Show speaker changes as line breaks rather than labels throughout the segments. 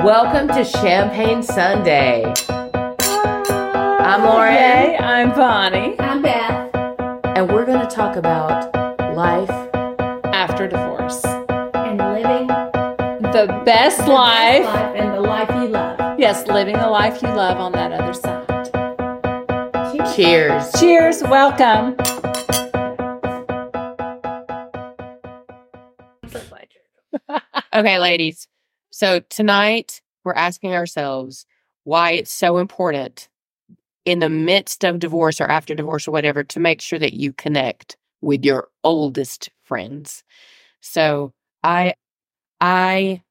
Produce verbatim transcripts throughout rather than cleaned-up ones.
Welcome to Champagne Sunday. I'm Lauren.
Hey, I'm Bonnie.
I'm Beth.
And we're going to talk about life
After divorce.
And living
The best
the
life.
best life and the life you love.
Yes, living the life you love on that other side.
Cheers.
Cheers.
Cheers. Welcome.
Okay, ladies. So tonight we're asking ourselves why it's so important in the midst of divorce or after divorce or whatever to make sure that you connect with your oldest friends. So I, I,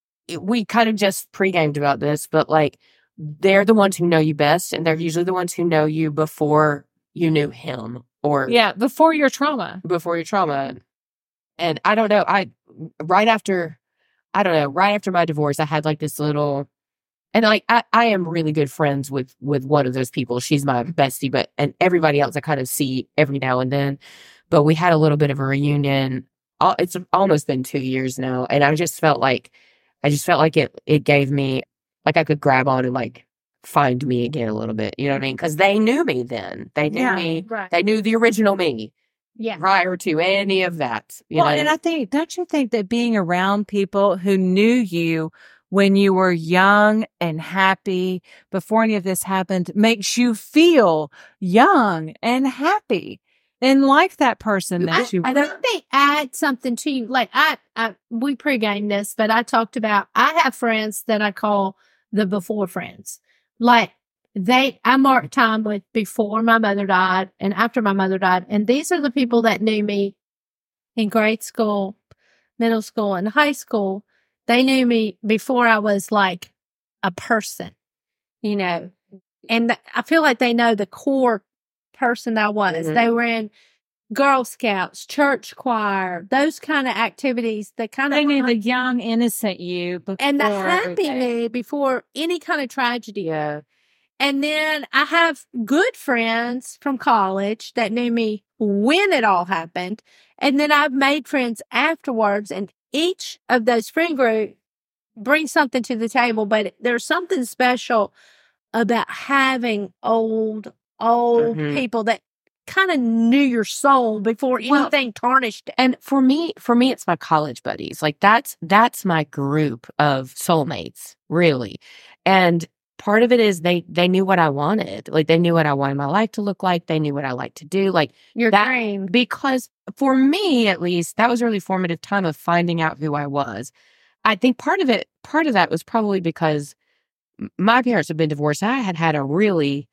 we kind of just pre-gamed about this, but like they're the ones who know you best, and they're usually the ones who know you before you knew him or
Yeah, before your trauma.
before your trauma. And I don't know, I right after, I don't know, right after my divorce, I had like this little, and like I, I am really good friends with with one of those people. She's my bestie, but and everybody else I kind of see every now and then. But we had a little bit of a reunion. Al- It's almost been two years now, and I just felt like, I just felt like it it gave me like I could grab on and like find me again a little bit. You know what I mean? Because they knew me then. They knew
Yeah,
me.
right.
They knew the original me
Yeah.
prior to any of that. You
Well,
know?
and I think, don't you think that being around people who knew you when you were young and happy before any of this happened makes you feel young and happy and like that person
I,
that you
I think they add something to you. Like I, I, we pregame this, but I talked about, I have friends that I call the before friends. Like they, I marked time with before my mother died and after my mother died. And these are the people that knew me in grade school, middle school, and high school. They knew me before I was like a person, you know, and th- I feel like they know the core person I was.
Mhm.
They were in Girl Scouts, church choir, those kind of activities that kind
they
of
knew the young, innocent you before
and the happy
everything.
me before any kind of tragedy.
Yeah.
And then I have good friends from college that knew me when it all happened. And then I've made friends afterwards, and each of those friend group brings something to the table, but there's something special about having old, old
Mhm.
people that kind of knew your soul before
Well,
anything tarnished it.
And for me, for me, it's my college buddies. Like that's that's my group of soulmates, really. And part of it is they they knew what I wanted. Like they knew what I wanted my life to look like. They knew what I like to do. Like
Your
that,
dream.
because for me, at least, that was a really formative time of finding out who I was. I think part of it, part of that was probably because m- my parents had been divorced. I had had a really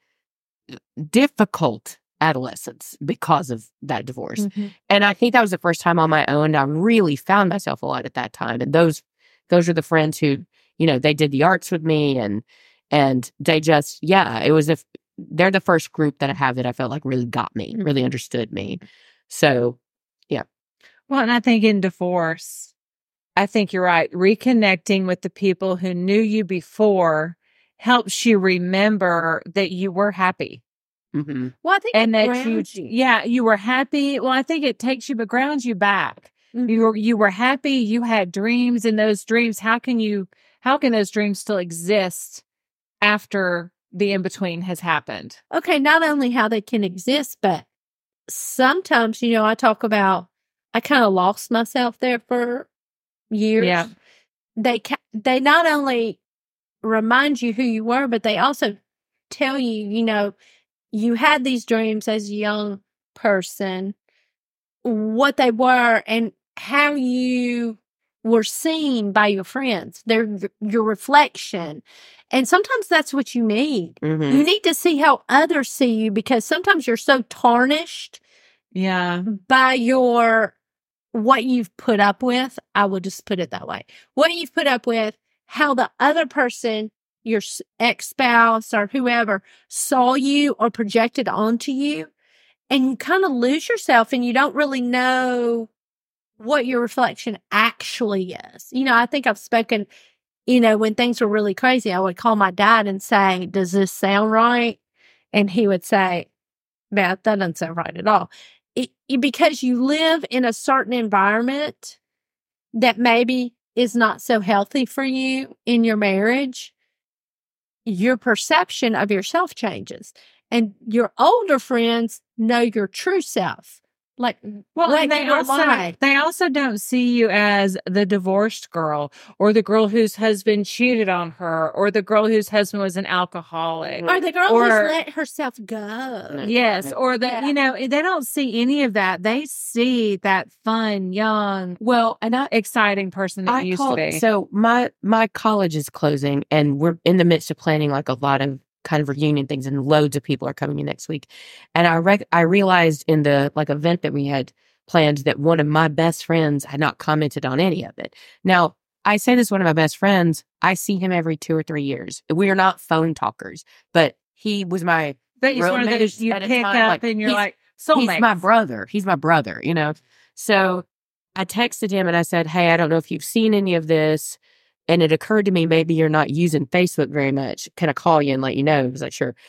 difficult adolescence because of that divorce.
Mhm.
And I think that was the first time on my own I really found myself a lot at that time. And those those are the friends who, you know, they did the arts with me, and and they just, yeah, it was a they're the first group that I have that I felt like really got me, really understood me. So, yeah.
Well, and I think in divorce, I think you're right. Reconnecting with the people who knew you before helps you remember that you were happy
hmm
Well, I think
and
it
that you,
grounds you.
yeah, you were happy. Well, I think it takes you, but grounds you back.
Mhm.
You were, you were happy. You had dreams, and those dreams, how can you, how can those dreams still exist after the in between has happened?
Okay, not only how they can exist, but sometimes, you know, I talk about, I kind of lost myself there for years.
Yeah.
They ca- they not only remind you who you were, but they also tell you, you know, you had these dreams as a young person, what they were, and how you were seen by your friends, their your reflection. And sometimes that's what you need.
hmm
You need to see how others see you, because sometimes you're so tarnished
Yeah.
by your what you've put up with. I will just put it that way. What you've put up with, how the other person, your s- ex-spouse or whoever, saw you or projected onto you. And you kind of lose yourself, and you don't really know what your reflection actually is. You know, I think I've spoken, you know, when things were really crazy, I would call my dad and say, does this sound right? And he would say, Beth, that doesn't sound right at all. It, it- because you live in a certain environment that maybe is not so healthy for you in your marriage, your perception of yourself changes. And your older friends know your true self. Like,
Well,
like
and they
you were
also
lying.
they also don't see you as the divorced girl or the girl whose husband cheated on her or the girl whose husband was an alcoholic.
Or the girl
Or-
who's let herself go.
Yes, or the
Yeah.
you know, they don't see any of that. They see that fun, young,
Well, and I
exciting person that
I
you used
called,
to be.
so my my college is closing, and we're in the midst of planning like a lot of kind of reunion things, and loads of people are coming in next week. And I rec- I realized in the like event that we had planned that one of my best friends had not commented on any of it. Now, I say this one of my best friends. I see him every two or three years. We are not phone talkers, but he was my
But it's one of
roommate
those you
at a
pick
time,
up
like,
and you're
he's-
like, soulmate.
He's my brother. He's my brother, you know? So I texted him and I said, hey, I don't know if you've seen any of this. And it occurred to me, maybe you're not using Facebook very much. Can I call you and let you know? He was like, sure.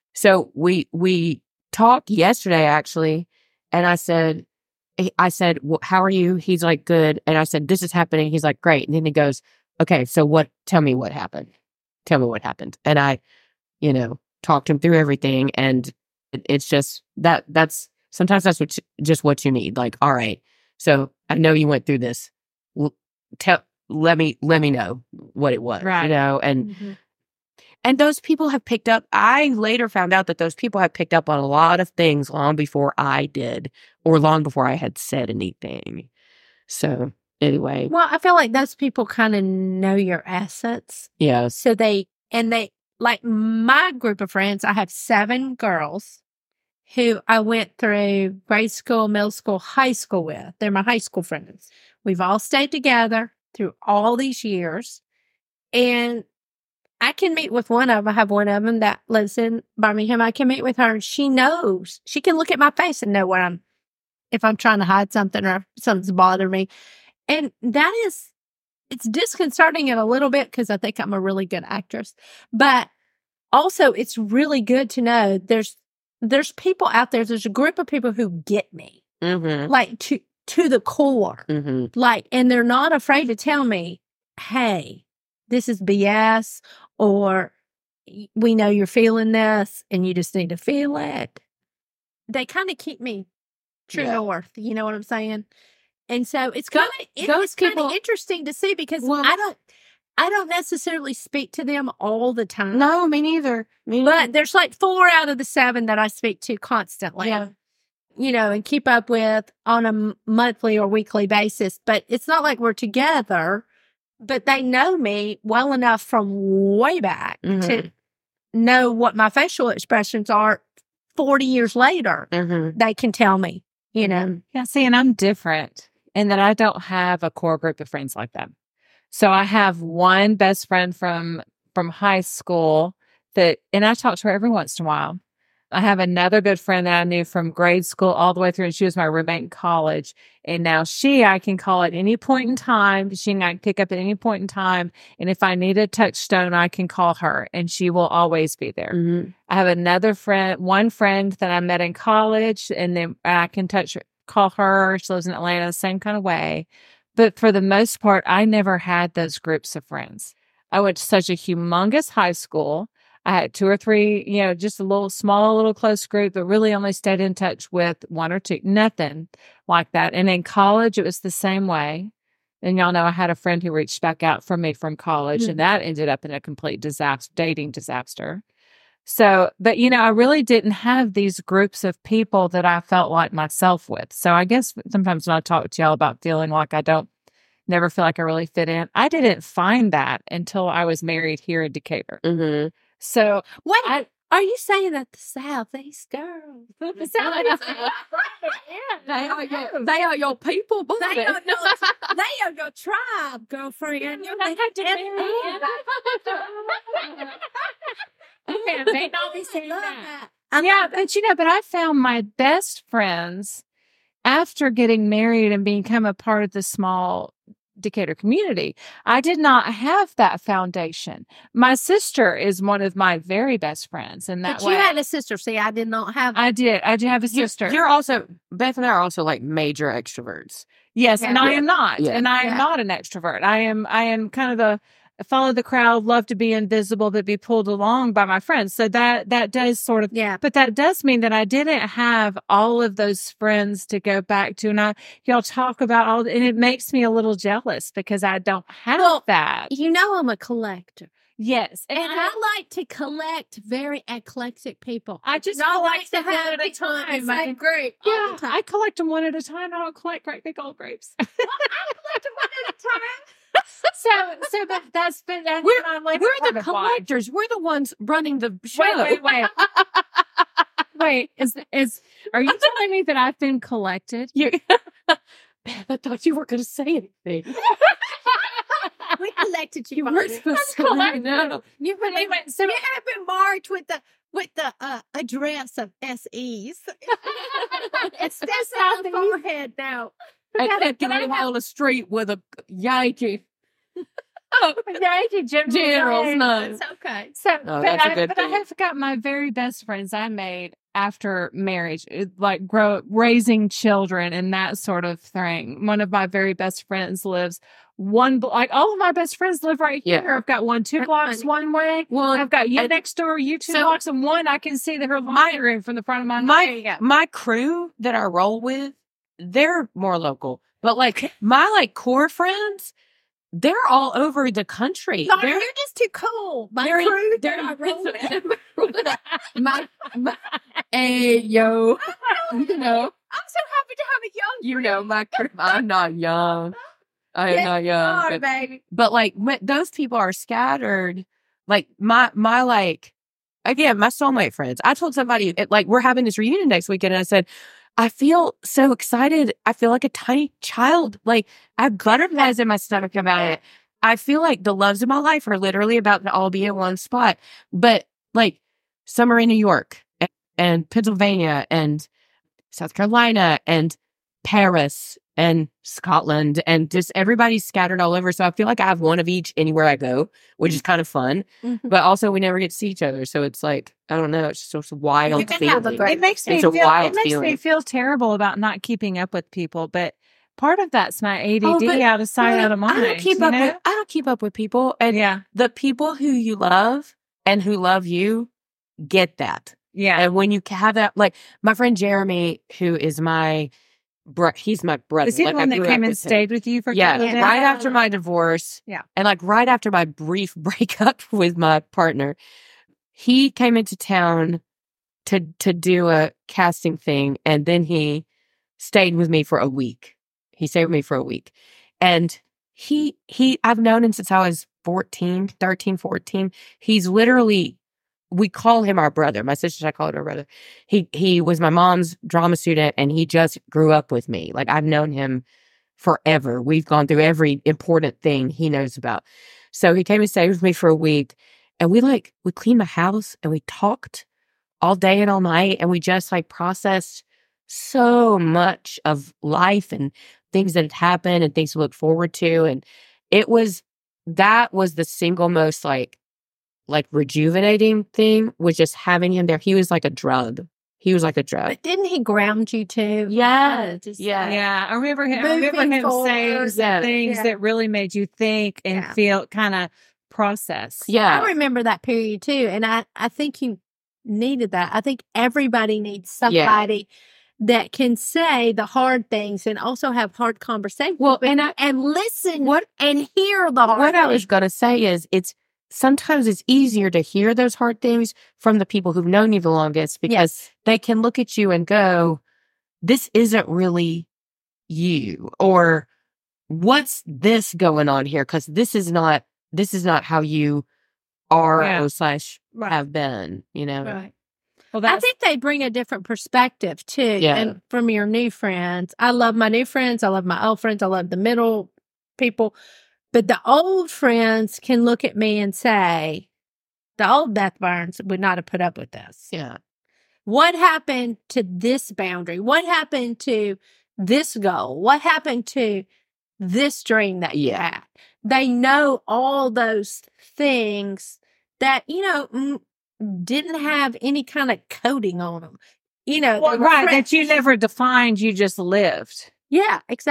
So we, we talked yesterday actually. And I said, I said, well, how are you? He's like, good. And I said, this is happening. He's like, great. And then he goes, okay, so what, tell me what happened. Tell me what happened. And I, you know, talked him through everything. And it, it's just that, that's, sometimes that's what, you, just what you need. Like, all right, so I know you went through this. L- tell, let me, let me know what it was,
Right.
you know, and,
Mhm.
and those people have picked up. I later found out that those people have picked up on a lot of things long before I did, or long before I had said anything. So anyway,
Well, I feel like those people kind of know your assets.
yes.
So they, and they, like my group of friends, I have seven girls who I went through grade school, middle school, high school with. They're my high school friends. We've all stayed together through all these years. And I can meet with one of them. I have one of them that lives in Birmingham. I can meet with her and she knows. She can look at my face and know what I'm, if I'm trying to hide something or if something's bothering me. And that is, it's disconcerting in a little bit because I think I'm a really good actress. But also it's really good to know there's, there's people out there, there's a group of people who get me,
Mm-hmm.
like to, to the core.
Mm-hmm.
Like, and they're not afraid to tell me, hey, this is B S, or we know you're feeling this and you just need to feel it. They kind of keep me true
Yeah.
north. You know what I'm saying? And so it's
Go-
kind of, it,
those
it's kind
people-
of interesting to see because
Well-
I don't, I don't necessarily speak to them all the time.
No, me neither. Me
But there's like four out of the seven that I speak to constantly.
Yeah.
You know, and keep up with on a m- monthly or weekly basis. But it's not like we're together, but they know me well enough from way back to
Mhm.
know what my facial expressions are forty years later.
Mm-hmm.
They can tell me, you know.
Yeah, see, and I'm different in that I don't have a core group of friends like that. So I have one best friend from from high school that, and I talk to her every once in a while. I have another good friend that I knew from grade school all the way through, and she was my roommate in college. And now she, I can call at any point in time. She and I can pick up at any point in time. And if I need a touchstone, I can call her, and she will always be there.
Mm-hmm.
I have another friend, one friend that I met in college, and then I can touch, call her. She lives in Atlanta, the same kind of way. But for the most part, I never had those groups of friends. I went to such a humongous high school. I had two or three, you know, just a little small, little close group, but really only stayed in touch with one or two, nothing like that. And in college, it was the same way. And y'all know I had a friend who reached back out for me from college, and that ended up in a complete disaster, dating disaster. So, but you know, I really didn't have these groups of people that I felt like myself with. So I guess sometimes when I talk to y'all about feeling like I don't, never feel like I really fit in, I didn't find that until I was married here in Decatur.
Mm-hmm.
So
Wait,
I-
are you saying that the Southeast girls, the Southeast,
They are your, they are your people, boy.
they are your, they are your tribe, girlfriend. You're like,
Okay, they not be
I
saying
love
that.
I
Yeah,
love that.
but you know, but I found my best friends after getting married and become a part of the small Decatur community. I did not have that foundation. My sister is one of my very best friends, and that
But
way
you had a sister. See, I did not have.
I did. I did have a
You-
sister.
You're also, Beth and I are also like major extroverts.
Yes, and
Yeah.
I am not.
Yeah.
And I am
Yeah.
not an extrovert. I am I am kind of the follow the crowd, love to be invisible, but be pulled along by my friends. So that that does sort of
Yeah.
but that does mean that I didn't have all of those friends to go back to. And I y'all talk about all and it makes me a little jealous because I don't have
Well,
that.
You know, I'm a collector.
Yes.
And I like to collect very eclectic people.
I just
Not like
collect
to
them one
have
at a
people in
time.
the
I-
same group all
Yeah,
the time.
I collect them one at a time. I don't collect great big old grapes.
I collect them one at a time.
so, so that, that's been, that's
We're-
my later
We're
part
the
of why.
collectors. We're the ones running the show.
Wait, wait, wait. Wait, is, is, are you telling me that I've been collected?
You, Man, I thought you were going to say anything.
We collected you.
You were
Marty.
supposed to let me know.
You've been,
Anyway, so-
you have been marked with the with the uh, address of S Es. It's that's on the forehead now.
And
Gotta-
then
gotta
going
have-
down the street with a Yankee.
Yankee General.
General's nice.
It's okay.
So,
Oh,
but,
that's a
I,
good
but I
thing.
have got my very best friends I made after marriage, it- like grow raising children and that sort of thing. One of my very best friends lives one, blo- like all of my best friends live right
Yeah.
here. I've got one two
That's
blocks
funny.
one way.
Well,
I've got you
and-
next door, you two
so-
blocks, and one I can see the her laundry room from the front of my
my
house.
my crew that I roll with, they're more local. But like my like core friends, they're all over the country.
Sorry,
They're,
you're just too cool. My
they're,
crew,
they're,
they're
my, my, hey yo, you know,
I'm so happy to have a young.
you know my crew. I'm not young. I am
Yes,
not young.
Oh,
but-
baby.
but like when those people are scattered, like my my like again my soulmate friends. I told somebody it, like we're having this reunion next weekend, and I said I feel so excited. I feel like a tiny child. Like I have butterflies in my stomach about it. I feel like the loves of my life are literally about to all be in one spot. But like some are in New York and, and Pennsylvania and South Carolina and Paris and Scotland and just everybody's scattered all over. So I feel like I have one of each anywhere I go, which is kind of fun.
Mhm.
But also we never get to see each other. So it's like, I don't know, it's just a wild
You can have a
feeling.
great-
It makes me
It's a
feel,
wild
it makes me
feeling.
feel terrible about not keeping up with people, but part of that's my A D D
Oh, but-
out of sight, out of
I
mind.
don't keep
you
up
know?
with I don't keep up with people. And
Yeah,
the people who you love and who love you get that.
yeah.
And when you have that, like my friend Jeremy, who is my bro, he's my brother.
Is he
like,
the
I
one that
grew
came
up
and
with him.
stayed with you for a
Yeah,
couple of days?
right after my divorce.
Yeah.
And like right after my brief breakup with my partner, he came into town to to do a casting thing, and then he stayed with me for a week. He stayed with me for a week. And he he I've known him since I was fourteen, thirteen, fourteen. He's literally we call him our brother. My sister and I call him our brother. He he was my mom's drama student, and he just grew up with me. Like I've known him forever. We've gone through every important thing he knows about. So he came and stayed with me for a week, and we like we cleaned the house and we talked all day and all night, and we just like processed so much of life and things that had happened and things to look forward to. And it was that was the single most like like rejuvenating thing, was just having him there. He was like a drug. He was like a drug.
But didn't he ground you too?
Yeah.
Just-
Yeah.
Yeah, I remember him. I remember
Moving
him
forward,
saying some
yeah.
things
Yeah.
that really made you think and
Yeah.
feel kind of process.
Yeah.
I remember that period too, and I I think you needed that. I think everybody needs somebody that can say the hard things and also have hard conversations.
Well,
with
and
you
I-
and listen
What
and hear the hard
what I was
things.
gonna say is it's sometimes it's easier to hear those hard things from the people who've known you the longest, because
Yes.
they can look at you and go, this isn't really you, or what's this going on here? Because this is not this is not how you are
Yeah.
or slash
Right.
have been, you know.
Right.
Well,
I
that's
think they bring a different perspective too.
Yeah.
And from your new friends, I love my new friends. I love my old friends. I love the middle people. But the old friends can look at me and say, the old Beth Burns would not have put up with this.
Yeah.
What happened to this boundary? What happened to this goal? What happened to this dream that you
Yeah.
had? They know all those things that, you know, mm, didn't have any kind of coating on them. You know,
well,
they were
right
fresh.
that you never defined. You just lived.
Yeah, exactly.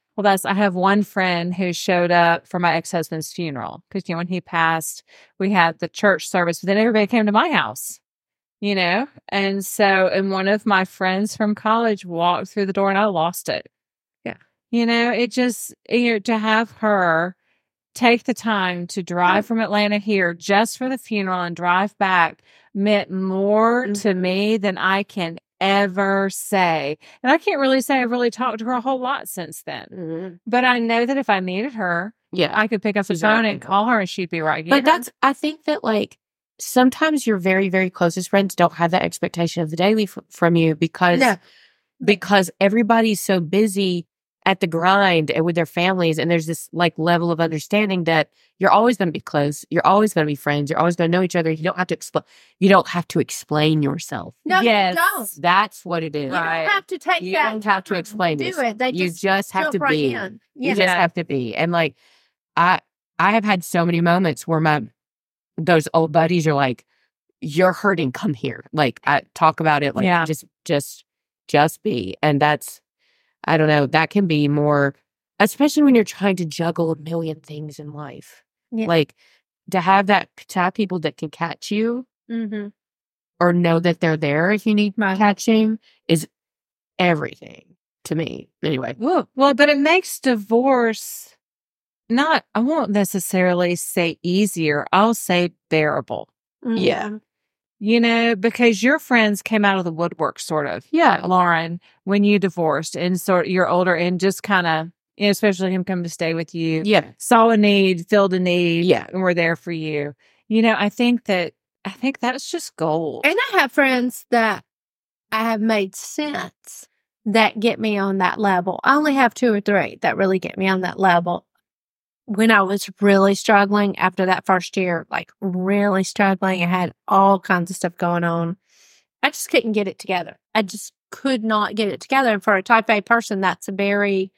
Well, that's, I have one friend who showed up for my ex-husband's funeral because, you know, when he passed, we had the church service, but then everybody came to my house, you know? And so, and one of my friends from college walked through the door and I lost it.
Yeah.
You know, it just, you know, to have her take the time to drive from Atlanta here just for the funeral and drive back meant more
Mhm.
to me than I can ever say. And I can't really say I've really talked to her a whole lot since then.
Mhm.
But I know that if I needed her,
Yeah.
I could pick up the
Exactly.
phone and call her and she'd be right here.
But that's, I think that like sometimes your very, very closest friends don't have that expectation of the daily f- from you because,
No.
because everybody's so busy at the grind and with their families. And there's this like level of understanding that you're always going to be close. You're always going to be friends. You're always going to know each other. You don't have to explain, you don't have to explain yourself.
No,
Yes.
you don't.
That's what it is.
You
Right.
don't have to take
You
that.
don't have to explain
do
this.
it. They
You
just,
just have
jump
to
right
be.
in.
You
Yeah.
just have to be. And like, I, I have had so many moments where my, those old buddies are like, you're hurting, come here. Like I talk about it, like
Yeah.
just, just, just be. And that's, I don't know, that can be more, especially when you're trying to juggle a million things in life.
Yeah.
Like to have that, to have people that can catch you
Mm-hmm.
or know that they're there if you need
Right.
catching is everything to me. Anyway.
Well, well, but it makes divorce not, I won't necessarily say easier. I'll say bearable.
Yeah.
You know, because your friends came out of the woodwork, sort of.
Yeah.
Lauren, when you divorced and sort you're older and just kind of, you know, especially him coming to stay with you,
Yeah.
saw a need, filled a need,
Yeah.
and we're there for you. You know, I think that, I think that's just gold.
And I have friends that I have made sense that get me on that level. I only have two or three that really get me on that level. When I was really struggling after that first year, like really struggling, I had all kinds of stuff going on. I just couldn't get it together. I just could not get it together. And for a type A person, that's a very,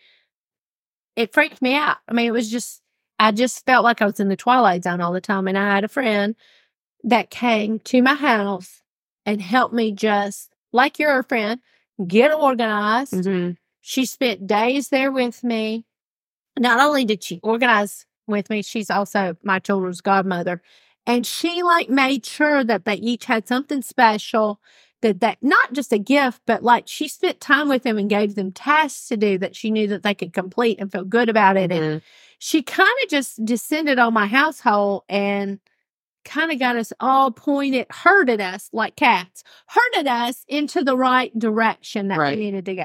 it freaked me out. I mean, it was just, I just felt like I was in the twilight zone all the time. And I had a friend that came to my house and helped me just, like you're a friend, get organized.
Mm-hmm.
She spent days there with me. Not only did she organize with me, she's also my children's godmother. And she like made sure that they each had something special, that that not just a gift, but like she spent time with them and gave them tasks to do that she knew that they could complete and feel good about it.
Mm-hmm.
And she kind of just descended on my household and kind of got us all pointed, herded us like cats, herded us into the right direction that
Right.
we needed to go.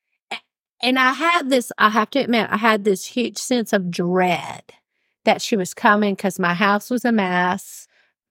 And I had this, I have to admit, I had this huge sense of dread that she was coming because my house was a mess.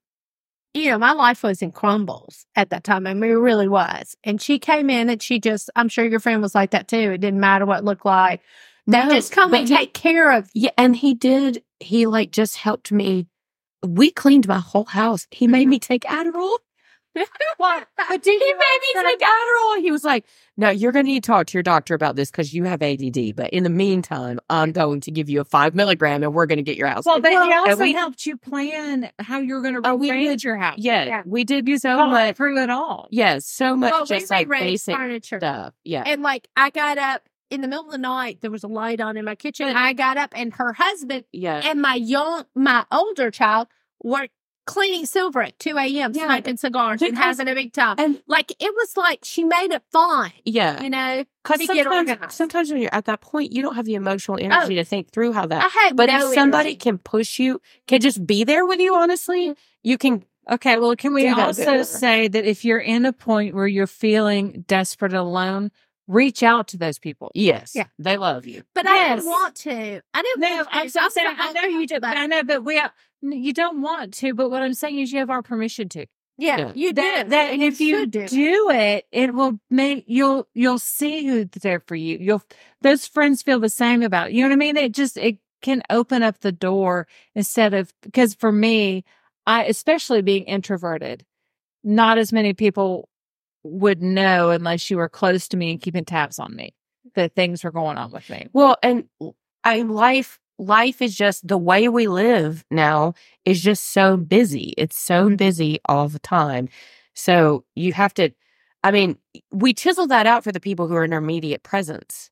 You know, my life was in crumbles at that time. I mean, it really was. And she came in and she just, I'm sure your friend was like that too. It didn't matter what it looked like. They
No,
just come
but
and
he-
take care of you.
Yeah, and he did. He like just helped me. We cleaned my whole house. He made me take Adderall.
What? But do
He
you
made me take Adderall. He was like, "No, you're going to need to talk to your doctor about this because you have A D D. But in the meantime, I'm going to give you a five milligram, and we're going to get your house."
Well, but he
And
also
we-
helped you plan how you're going to
Oh, we
rearrange
did.
your house.
yeah,
Yeah.
we did
You
so
saw
much.
it through it all.
Yes, so much
Well, we
just like
rearranged
basic
furniture.
stuff. Yeah,
And like, I got up in the middle of the night. There was a light on in my kitchen. I got up, and her husband
yeah.
and my young, my older child were cleaning silver at two a.m.,
Yeah.
smoking cigars and
Because-
having a big time.
And
Like, it was like she made it fun,
yeah,
you know?
because
to get
sometimes,
organized.
sometimes when you're at that point, you don't have the emotional energy to think through how that.
I had
But
no
if somebody
energy.
can push you, can just be there with you, honestly, you can.
Okay, well, can we
Do that
also
better.
say that if you're in a point where you're feeling desperate and alone, reach out to those people.
Yes,
Yeah.
they love you.
But I
Yes.
didn't want to. I didn't
No,
want to.
I'm so saying, I know you do, but I know, but we, you don't want to, but what I'm saying is you have our permission to.
Yeah,
Yeah.
you
That,
did.
that, and if you
should
do.
do.
it, it will make, you'll, you'll see who's there for you. You'll, those friends feel the same about it. You know what I mean? It just, it can open up the door instead of, because for me, I, especially being introverted, not as many people would know unless you were close to me and keeping tabs on me that things were going on with me.
Well, and I life life is just the way we live now is just so busy. It's so busy all the time. So you have to. I mean, we chisel that out for the people who are in our immediate presence.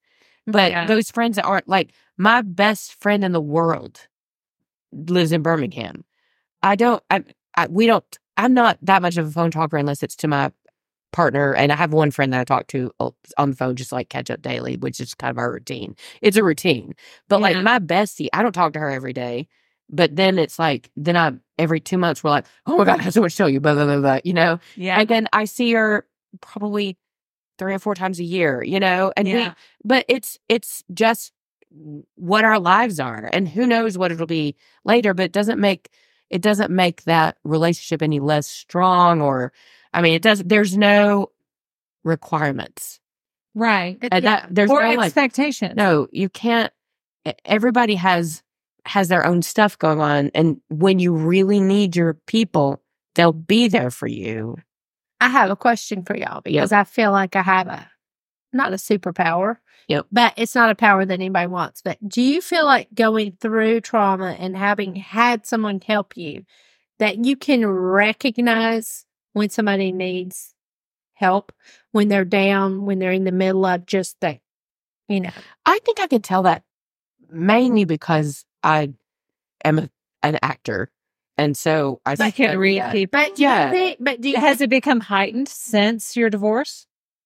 But
Yeah.
those friends that aren't like my best friend in the world lives in Birmingham. I don't, I, I, we don't, I'm not that much of a phone talker unless it's to my partner. And I have one friend that I talk to on the phone, just like catch up daily, which is kind of our routine. It's a routine. But
Yeah.
like my bestie, I don't talk to her every day. But then it's like, then I, every two months, we're like, oh my God, I have so much to tell you, blah, blah, blah, blah, you know?
Yeah.
And then I see her probably three or four times a year, you know? And we,
Yeah.
but it's, it's just what our lives are. And who knows what it'll be later, but it doesn't make, it doesn't make that relationship any less strong or, I mean, it doesn't, there's no requirements.
Right.
And that, there's
Or
no like,
expectations.
no, you can't, e- everybody has, has their own stuff going on. And when you really need your people, they'll be there for you.
I have a question for y'all because I feel like I have a, not a superpower,
Yep.
but it's not a power that anybody wants. But do you feel like going through trauma and having had someone help you that you can recognize when somebody needs help, when they're down, when they're in the middle of just the, you know?
I think I can tell that mainly because I am a, an actor. And so I
I can read
yeah.
people.
But do you
Yeah.
think, but do you
Has it become heightened since your divorce?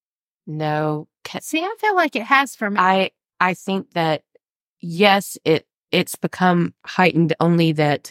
No, ca-
see, I feel like it has for me.
I I think that yes, it it's become heightened. Only that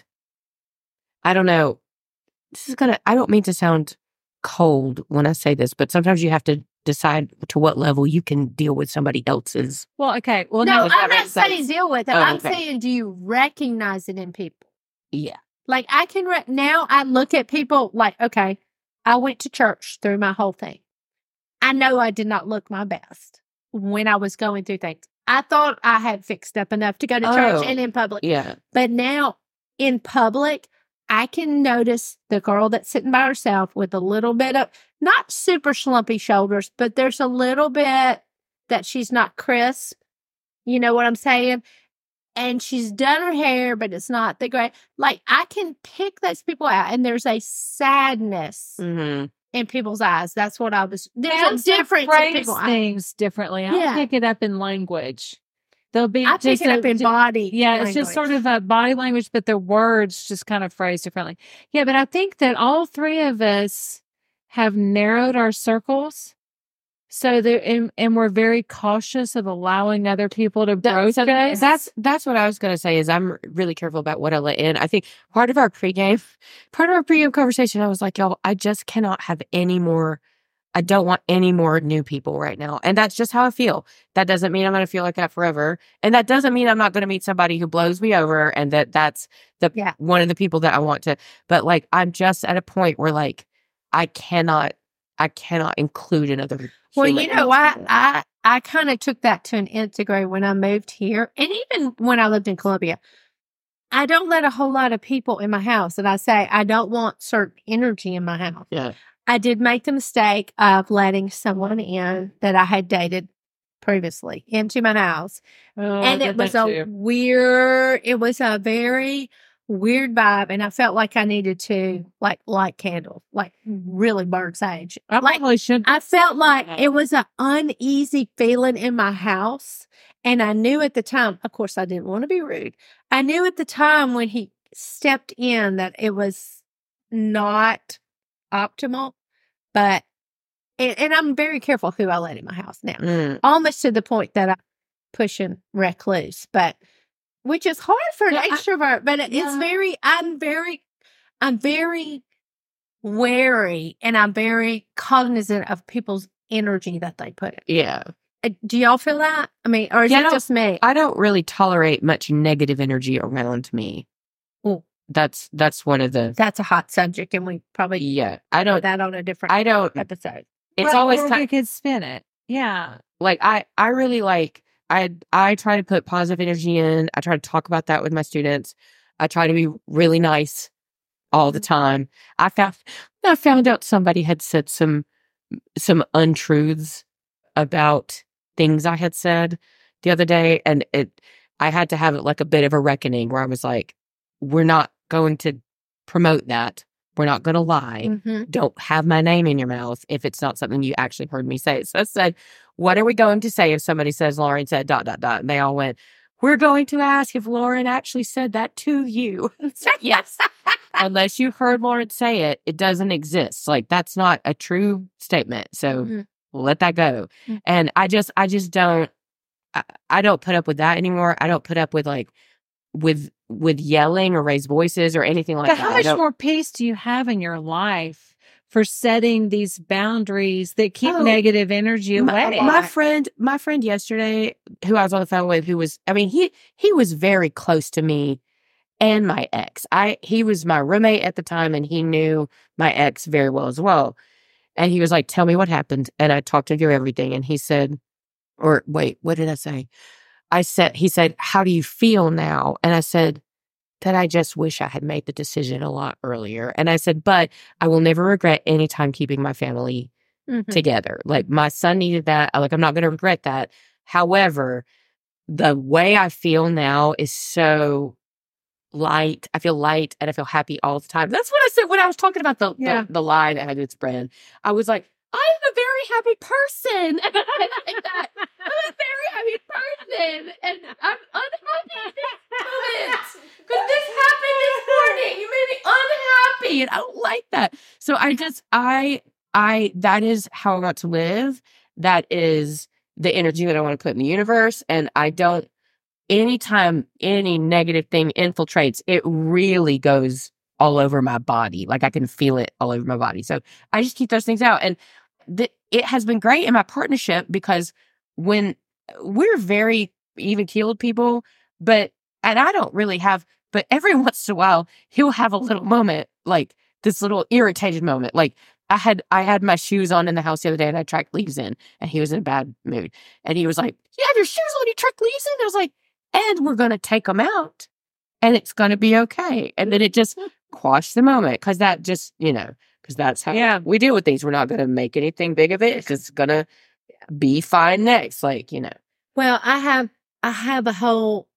I don't know. This is gonna. I don't mean to sound cold when I say this, but sometimes you have to decide to what level you can deal with somebody else's.
Well, okay. Well,
no,
no.
does that
I'm
make
not saying
sense?
deal with it.
Oh,
I'm
okay.
saying, do you recognize it in people?
Yeah.
Like I can re- now I look at people like, okay, I went to church through my whole thing. I know I did not look my best when I was going through things. I thought I had fixed up enough to go to church
Oh,
and in public.
Yeah.
But now in public, I can notice the girl that's sitting by herself with a little bit of, not super slumpy shoulders, but there's a little bit that she's not crisp. You know what I'm saying? And she's done her hair, but it's not the great. Like I can pick those people out, and there's a sadness
Mm-hmm.
in people's eyes. That's what I was. There's
They
a
also
difference in
phrase
people's eyes.
things differently. I
Yeah.
pick it up in language. They'll be
I pick
just
it up
a-
in
ju-
body.
Yeah, it's just sort
language.
of a body language, but the words just kind of phrased differently. Yeah, but I think that all three of us have narrowed our circles. So there, and, and we're very cautious of allowing other people to broach
So
us.
that's that's what I was going to say. Is I'm really careful about what I let in. I think part of our pregame, part of our pregame conversation, I was like, y'all, I just cannot have any more. I don't want any more new people right now, and that's just how I feel. That doesn't mean I'm going to feel like that forever, and that doesn't mean I'm not going to meet somebody who blows me over, and that that's the
Yeah.
one of the people that I want to. But like, I'm just at a point where like I cannot, I cannot include another.
Well,
human
you know,
into
I
that.
I I kind of took that to an nth degree when I moved here, and even when I lived in Columbia. I don't let a whole lot of people in my house, and I say I don't want certain energy in my house.
Yeah.
I did make the mistake of letting someone in that I had dated previously into my house.
Oh,
and
I
it
did
was
that
a
too.
weird, it was a very weird vibe. And I felt like I needed to like light candles, like really burn sage.
I
Like
probably should.
I felt like it was an uneasy feeling in my house. And I knew at the time, of course, I didn't want to be rude. I knew at the time when he stepped in that it was not optimal, but, and, and I'm very careful who I let in my house now,
Mm.
almost to the point that I'm pushing recluse, but which is hard for an
Yeah, I-
extrovert, but it- it's
Yeah.
very, I'm very, I'm very wary and I'm very cognizant of people's energy that they put.
Yeah.
Uh, Do y'all feel that? I mean, or is
Yeah,
it
no,
just me?
I don't really tolerate much negative energy around me.
Ooh.
That's that's one of the
That's a hot subject, and we probably
yeah. I
put
don't.
that on a different
I don't.
episode.
It's
Well,
always
or
ti-
we could spin it. Yeah.
like I I really like I I try to put positive energy in. I try to talk about that with my students. I try to be really nice all the time. I found I found out somebody had said some some untruths about things I had said the other day, and it I had to have like a bit of a reckoning where I was like, we're not going to promote that We're not going to lie.
Mm-hmm.
Don't have my name in your mouth if it's not something you actually heard me say. So I said, what are we going to say if somebody says Lauren said dot, dot, dot? And they all went, we're going to ask if Lauren actually said that to you. Yes. Unless you heard Lauren say it, it doesn't exist. Like, that's not a true statement. So
Mm-hmm.
let that go.
Mm-hmm.
And I just, I just don't, I, I don't put up with that anymore. I don't put up with like, with, with yelling or raised voices or anything like
But
that.
how
I
much
don't-
more peace do you have in your life for setting these boundaries that keep
Oh,
negative energy
My,
away?
my friend, my friend yesterday, who I was on the phone with, who was, I mean, he, he was very close to me and my ex. I, he was my roommate at the time and he knew my ex very well as well. And he was like, tell me what happened. And I talked him through everything. And he said, or wait, what did I say? I said, he said, how do you feel now? And I said, that I just wish I had made the decision a lot earlier. And I said, but I will never regret any time keeping my family
Mm-hmm.
together. Like, my son needed that. Like, I'm not going to regret that. However, the way I feel now is so light. I feel light and I feel happy all the time. That's what I said when I was talking about the,
Yeah.
the, the lie that had its spread. I was like, I'm a very happy person. And I like that. I'm a very happy person. And I'm unhappy in this moment. Because this happened this morning. You made me unhappy. And I don't like that. So I just, I, I, that is how I want to live. That is the energy that I want to put in the universe. And I don't, anytime any negative thing infiltrates, it really goes all over my body. Like, I can feel it all over my body. So I just keep those things out. And th- it has been great in my partnership because when we're very even keeled people, but, and I don't really have, but every once in a while, he'll have a little moment, like this little irritated moment. Like, I had, I had my shoes on in the house the other day and I tracked leaves in and he was in a bad mood. And he was like, you have your shoes on, you track leaves in? I was like, and we're going to take them out and it's going to be okay. And then it just quashed the moment because that just, you know, because that's how
Yeah.
we deal with things. We're not going to make anything big of it. It's just going to be fine next. Like, you know.
Well, I have I have a whole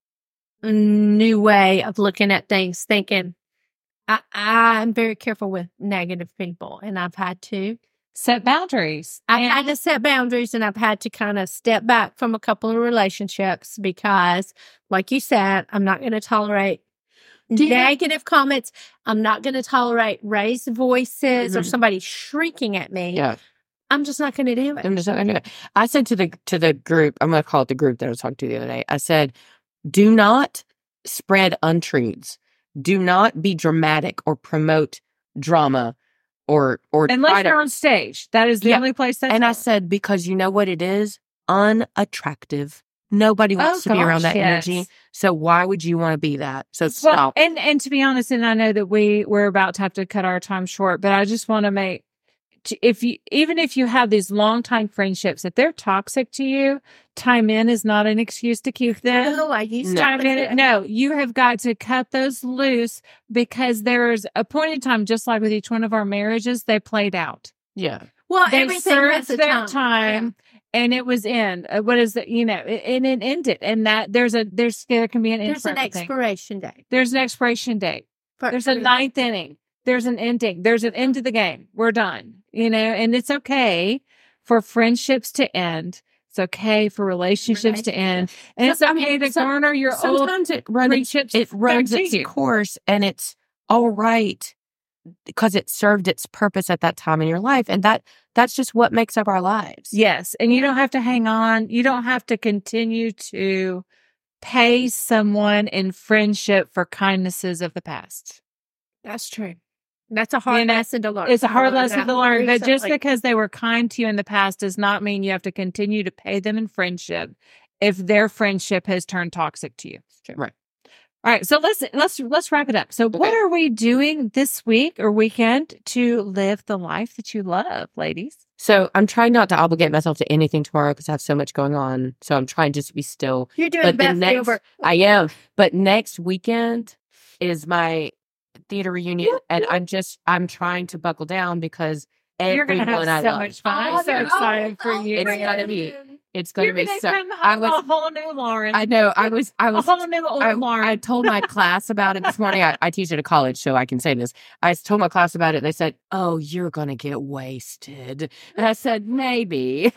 new way of looking at things, thinking I, I'm very careful with negative people, and I've had to.
Set boundaries.
I've
And-
had to set boundaries, and I've had to kind of step back from a couple of relationships because, like you said, I'm not going to tolerate
Do you-
negative comments. I'm not going to tolerate raised voices or
Mhm.
somebody shrieking at me.
Yeah.
I'm just not going to do it.
I'm just not gonna do it. I said to the to the group, I'm gonna call it the group that I was talking to the other day. I said, do not spread untruths. Do not be dramatic or promote drama or or try
Unless
to-
you're on stage. That is the
Yeah.
only place that's
and I said, because you know what it is? Unattractive. Nobody wants
Oh,
to be around
gosh,
that
yes.
energy. So why would you want to be that? So
Well,
stop.
and and to be honest, and I know that we we're about to have to cut our time short, but I just want to make to- if you even if you have these long time friendships, if they're toxic to you, time in is not an excuse to keep them.
No, I used
No.
to.
Time in, no, you have got to cut those loose because there's a point in time, just like with each one of our marriages, they played out.
Yeah.
Well,
They
everything
served
has a
their
time.
time. And it was in uh, what is it? You know, it- and it ended. And that there's a there's there can be an end
There's
for
an
everything.
expiration date.
There's an expiration date.
For
There's a
everything.
ninth inning. There's an ending. There's an end to the game. We're done. You know, and it's okay for friendships to end. It's okay for relationships to end. And it's
So, I
okay
mean,
to
so-
garner your old
Sometimes it runs
friendships.
it runs
back to
its
you.
course and it's all right because it served its purpose at that time in your life. And that that's just what makes up our lives.
Yes. And you don't have to hang on. You don't have to continue to pay someone in friendship for kindnesses of the past.
That's true. That's a hard
You know,
lesson to learn.
It's a
I
hard
learned
lesson
that
to learn, but just
recently.
because they were kind to you in the past does not mean you have to continue to pay them in friendship if their friendship has turned toxic to you.
Right.
All right, so let's let's let's wrap it up. So, what
Okay.
are we doing this week or weekend to live the life that you love, ladies?
So I'm trying not to obligate myself to anything tomorrow because I have so much going on. So I'm trying just to be still.
You're doing
But the
Beth
next,
Gilbert.
I am. But next weekend is my theater reunion, and I'm just I'm trying to buckle down because
You're
everyone
gonna have
I
so
love.
much fun.
Oh,
I'm so
you're-
excited for
oh,
you.
It's gonna be It's going to
You're
be
gonna
so.
come
I
home
was.
a whole new Lauren.
I know. I was. I
a
was.
whole new old
I,
Lauren.
I told my class about it this morning. I, I teach at a college, so I can say this. I told my class about it. They said, "Oh, you're going to get wasted," and I said, "Maybe."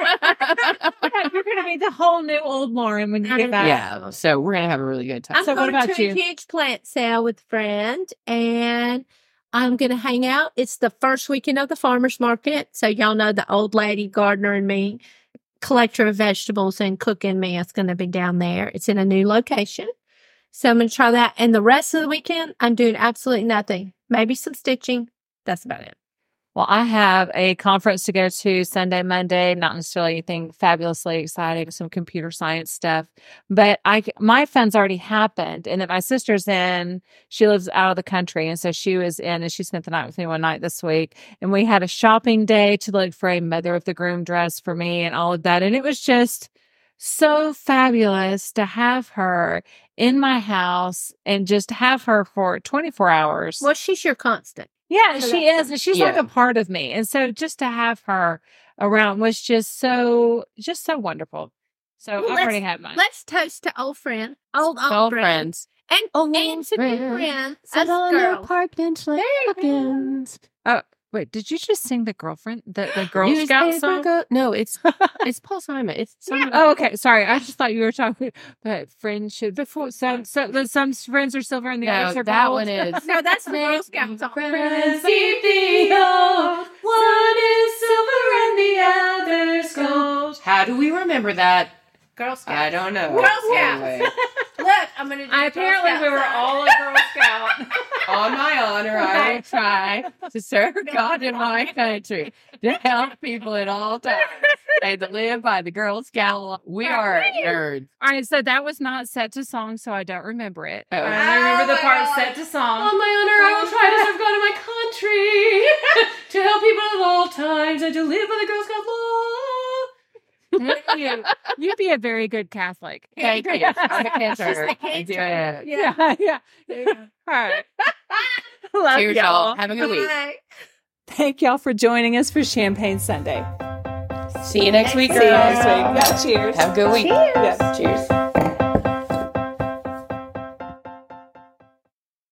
You're going to be the whole new old Lauren when you get back.
Yeah. So we're going to have a really good time.
I'm
So what
going
about
to
you?
a huge plant sale with a friend, and I'm going to hang out. It's the first weekend of the farmer's market. So y'all know the old lady gardener and me, collector of vegetables and cooking me. It's going to be down there. It's in a new location. So I'm going to try that. And the rest of the weekend, I'm doing absolutely nothing. Maybe some stitching. That's about it.
Well, I have a conference to go to Sunday, Monday, not necessarily anything fabulously exciting, some computer science stuff, but I, my fun's already happened. And then my sister's in, she lives out of the country. And so she was in and she spent the night with me one night this week. And we had a shopping day to look for a mother of the groom dress for me and all of that. And it was just so fabulous to have her in my house and just have her for twenty-four hours.
Well, she's your constant.
Yeah,
So
she
that's-
is. And she's like
Yeah.
a part of me. And so just to have her around was just so, just so wonderful. So
Well,
I've already had mine.
Let's toast to old friend, old old,
All
friend.
friends.
And,
Old
and to new
friends.
friends,
Sit
us
on the
girls.
park bench like chickens.
Oh, wait, did you just sing the girlfriend, the, the Girl
Use
Scout
paper
song?
go- No, it's it's Paul Simon. It's Simon.
Oh, okay. Sorry. I just thought you were talking about friendship. Before some, some, some friends are silver and the
No,
others are
that
gold.
one is.
No, that's the Girl Scout song.
Friends keep the old. One is silver and the other's gold.
How do we remember that?
Girl Scout.
I don't know.
Girl Scouts.
Anyway,
Look, I'm gonna do
I,
a Girl
apparently
Scout
we were
song.
all a Girl Scout.
on my honor, I will try to serve God in my country, to help people at all times, and to live by the Girl Scout law. We are nerds.
All right, so that was not set to song, so I don't remember it.
Oh.
I only remember the
Oh my
part
God.
set to song.
On my honor, I will try to serve God in my country, to help people at all times, and to live by the Girl Scout law.
you, you'd be a very good Catholic.
Thank you. I'm a cancer.
She's the
I do
cancer.
it.
Yeah, yeah. yeah. All right. Love
Cheers,
y'all.
y'all. Have a good week.
Bye.
Thank y'all for joining us for Champagne Sunday.
See you next week,
See you
girls.
next week. Yeah, cheers.
Have a good week.
Cheers.
Yes.
Cheers.